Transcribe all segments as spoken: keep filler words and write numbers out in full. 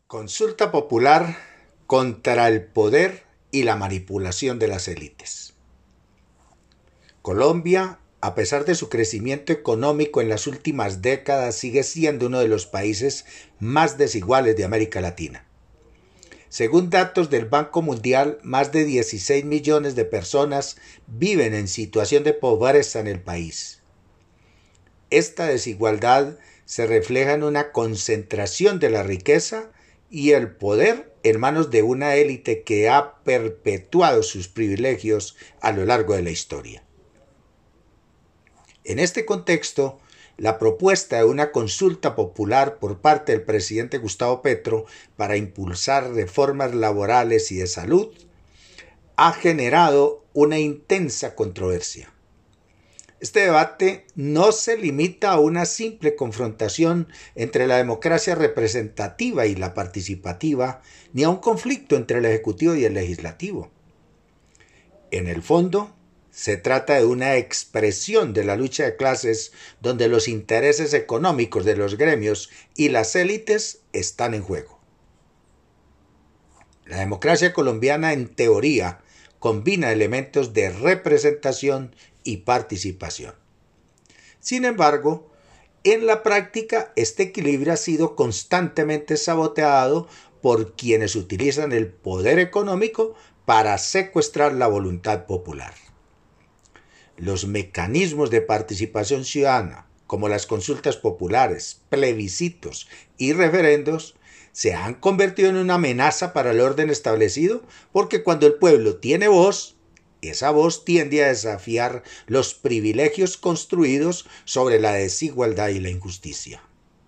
Consulta popular contra el poder y la manipulación de las élites. Colombia, a pesar de su crecimiento económico en las últimas décadas, sigue siendo uno de los países más desiguales de América Latina. Según datos del Banco Mundial, más de dieciséis millones de personas viven en situación de pobreza en el país. Esta desigualdad se refleja en una concentración de la riqueza y el poder en manos de una élite que ha perpetuado sus privilegios a lo largo de la historia. En este contexto, la propuesta de una consulta popular por parte del presidente Gustavo Petro para impulsar reformas laborales y de salud ha generado una intensa controversia. Este debate no se limita a una simple confrontación entre la democracia representativa y la participativa, ni a un conflicto entre el Ejecutivo y el Legislativo. En el fondo, se trata de una expresión de la lucha de clases donde los intereses económicos de los gremios y las élites están en juego. La democracia colombiana, en teoría, combina elementos de representación y participación. Sin embargo, en la práctica, este equilibrio ha sido constantemente saboteado por quienes utilizan el poder económico para secuestrar la voluntad popular. Los mecanismos de participación ciudadana, como las consultas populares, plebiscitos y referendos, se han convertido en una amenaza para el orden establecido, porque cuando el pueblo tiene voz, esa voz tiende a desafiar los privilegios construidos sobre la desigualdad y la injusticia.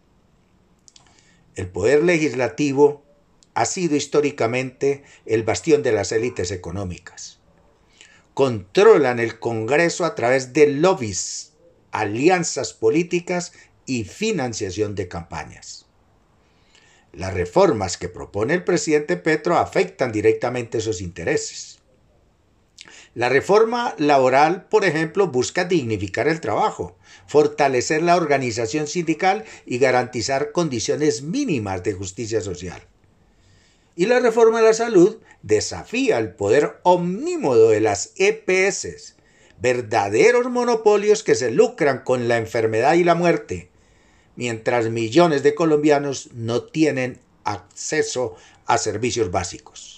El poder legislativo ha sido históricamente el bastión de las élites económicas. Controlan el Congreso a través de lobbies, alianzas políticas y financiación de campañas. Las reformas que propone el presidente Petro afectan directamente esos intereses. La reforma laboral, por ejemplo, busca dignificar el trabajo, fortalecer la organización sindical y garantizar condiciones mínimas de justicia social. Y la reforma de la salud desafía el poder omnímodo de las E P S, verdaderos monopolios que se lucran con la enfermedad y la muerte, mientras millones de colombianos no tienen acceso a servicios básicos.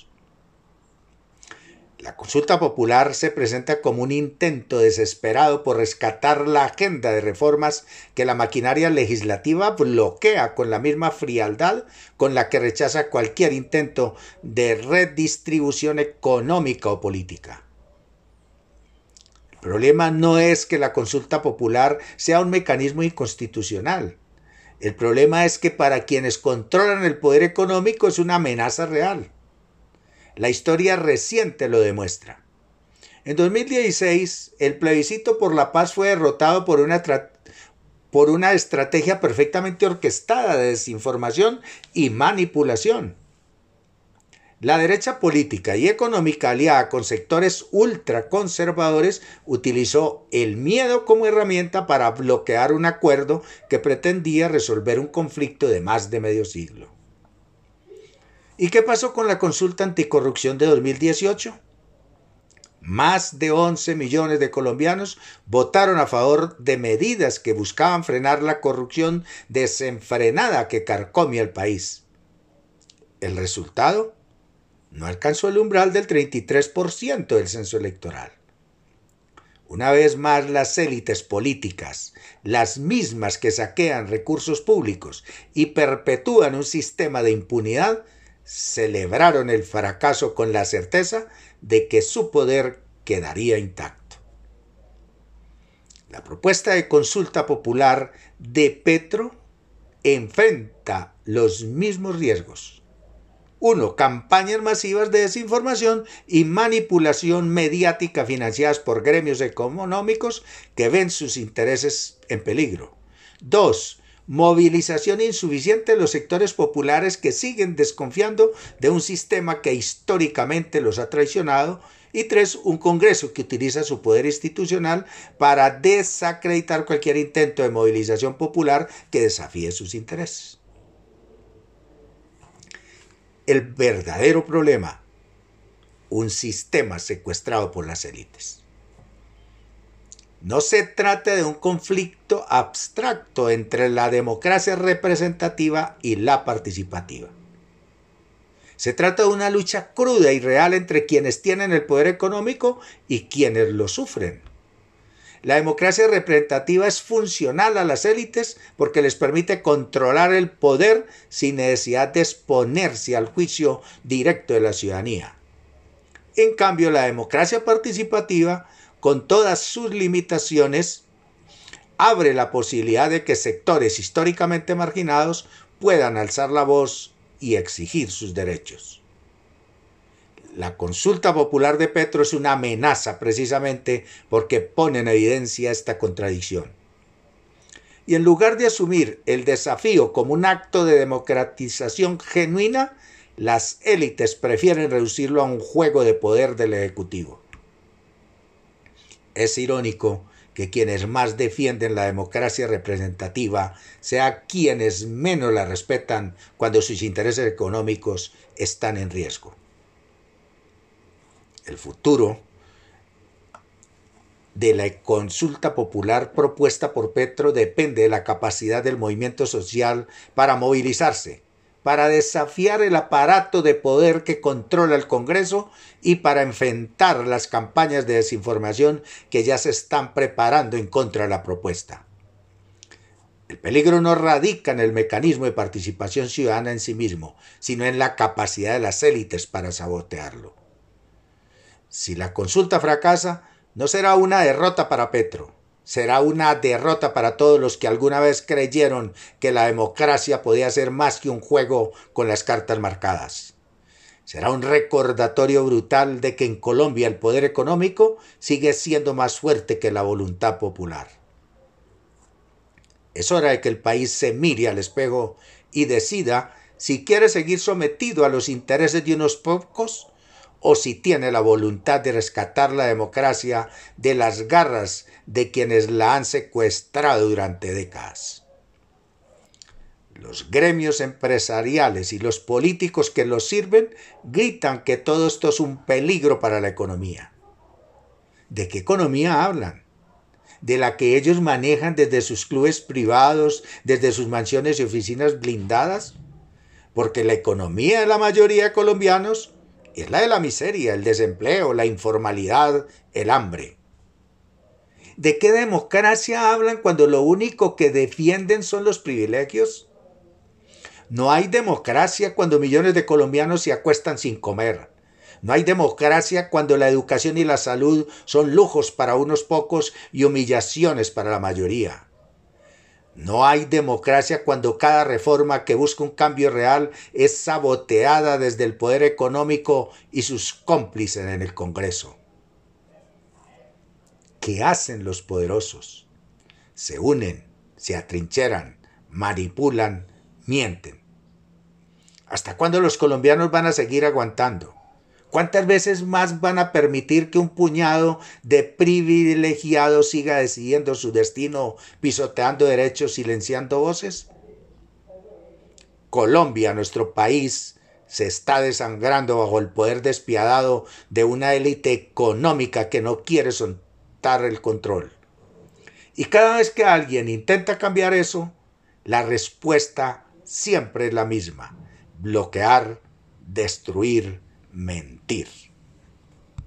La consulta popular se presenta como un intento desesperado por rescatar la agenda de reformas que la maquinaria legislativa bloquea con la misma frialdad con la que rechaza cualquier intento de redistribución económica o política. El problema no es que la consulta popular sea un mecanismo inconstitucional. El problema es que para quienes controlan el poder económico es una amenaza real. La historia reciente lo demuestra. En dos mil dieciséis, el plebiscito por la paz fue derrotado por una, por una estrategia perfectamente orquestada de desinformación y manipulación. La derecha política y económica aliada con sectores ultraconservadores utilizó el miedo como herramienta para bloquear un acuerdo que pretendía resolver un conflicto de más de medio siglo. ¿Y qué pasó con la consulta anticorrupción de dos mil dieciocho? Más de once millones de colombianos votaron a favor de medidas que buscaban frenar la corrupción desenfrenada que carcomía el país. El resultado no alcanzó el umbral del treinta y tres por ciento del censo electoral. Una vez más, las élites políticas, las mismas que saquean recursos públicos y perpetúan un sistema de impunidad, celebraron el fracaso con la certeza de que su poder quedaría intacto. La propuesta de consulta popular de Petro enfrenta los mismos riesgos. Uno, campañas masivas de desinformación y manipulación mediática financiadas por gremios económicos que ven sus intereses en peligro. Dos, movilización insuficiente de los sectores populares que siguen desconfiando de un sistema que históricamente los ha traicionado. Y tres, un Congreso que utiliza su poder institucional para desacreditar cualquier intento de movilización popular que desafíe sus intereses. el verdadero problema: un sistema secuestrado por las élites. No se trata de un conflicto abstracto entre la democracia representativa y la participativa. Se trata de una lucha cruda y real entre quienes tienen el poder económico y quienes lo sufren. La democracia representativa es funcional a las élites porque les permite controlar el poder sin necesidad de exponerse al juicio directo de la ciudadanía. En cambio, la democracia participativa, con todas sus limitaciones, abre la posibilidad de que sectores históricamente marginados puedan alzar la voz y exigir sus derechos. La consulta popular de Petro es una amenaza precisamente porque pone en evidencia esta contradicción. Y en lugar de asumir el desafío como un acto de democratización genuina, las élites prefieren reducirlo a un juego de poder del Ejecutivo. Es irónico que quienes más defienden la democracia representativa sean quienes menos la respetan cuando sus intereses económicos están en riesgo. El futuro de la consulta popular propuesta por Petro depende de la capacidad del movimiento social para movilizarse, para desafiar el aparato de poder que controla el Congreso y para enfrentar las campañas de desinformación que ya se están preparando en contra de la propuesta. El peligro no radica en el mecanismo de participación ciudadana en sí mismo, sino en la capacidad de las élites para sabotearlo. Si la consulta fracasa, no será una derrota para Petro, será una derrota para todos los que alguna vez creyeron que la democracia podía ser más que un juego con las cartas marcadas. Será un recordatorio brutal de que en Colombia el poder económico sigue siendo más fuerte que la voluntad popular. Es hora de que el país se mire al espejo y decida si quiere seguir sometido a los intereses de unos pocos o si tiene la voluntad de rescatar la democracia de las garras de quienes la han secuestrado durante décadas. Los gremios empresariales y los políticos que los sirven gritan que todo esto es un peligro para la economía. ¿De qué economía hablan? ¿De la que ellos manejan desde sus clubes privados, desde sus mansiones y oficinas blindadas? Porque la economía de la mayoría de colombianos es la de la miseria, el desempleo, la informalidad, el hambre. ¿De qué democracia hablan cuando lo único que defienden son los privilegios? No hay democracia cuando millones de colombianos se acuestan sin comer. No hay democracia cuando la educación y la salud son lujos para unos pocos y humillaciones para la mayoría. No hay democracia cuando cada reforma que busca un cambio real es saboteada desde el poder económico y sus cómplices en el Congreso. ¿Qué hacen los poderosos? Se unen, se atrincheran, manipulan, mienten. ¿Hasta cuándo los colombianos van a seguir aguantando? ¿Cuántas veces más van a permitir que un puñado de privilegiados siga decidiendo su destino, pisoteando derechos, silenciando voces? Colombia, nuestro país, se está desangrando bajo el poder despiadado de una élite económica que no quiere soltar el control. Y cada vez que alguien intenta cambiar eso, la respuesta siempre es la misma: bloquear, destruir, mentir.